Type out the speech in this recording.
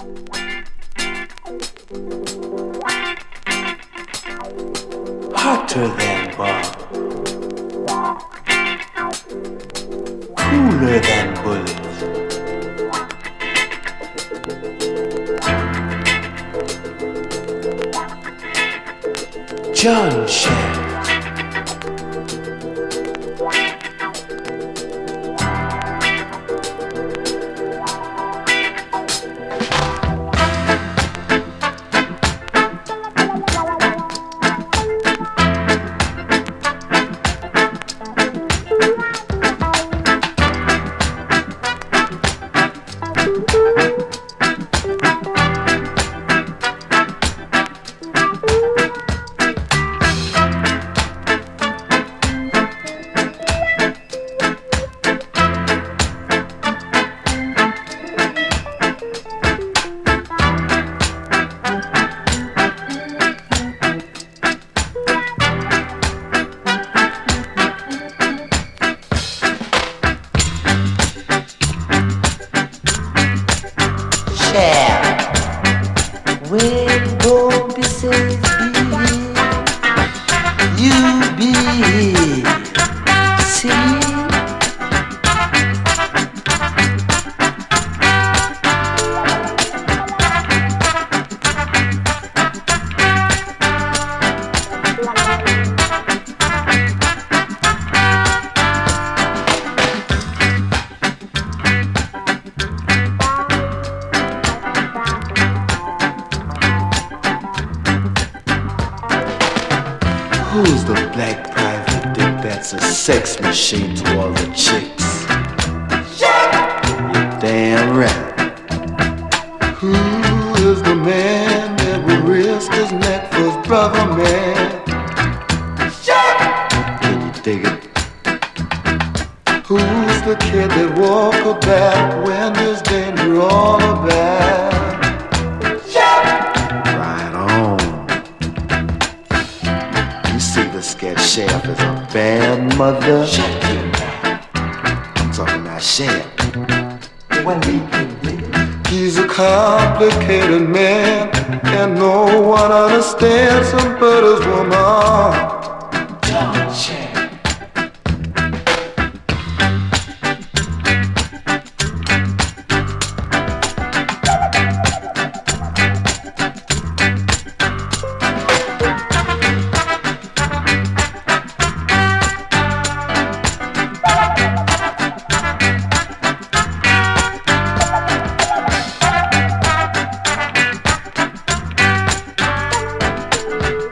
Hotter than bomb, cooler than bullets, John Shanks. When Bobby says be here, you be here. See? Who's the black private dick that's a sex machine to all the chicks? You're damn right. Who is the man that would risk his neck for his brother, man? Can you dig it? Who's the kid that walk her back when there's danger all about? Right on. You see the sketch Chef is a bad mother. I'm talking about Chef. When we he's a complicated man, and no one understands him but his woman.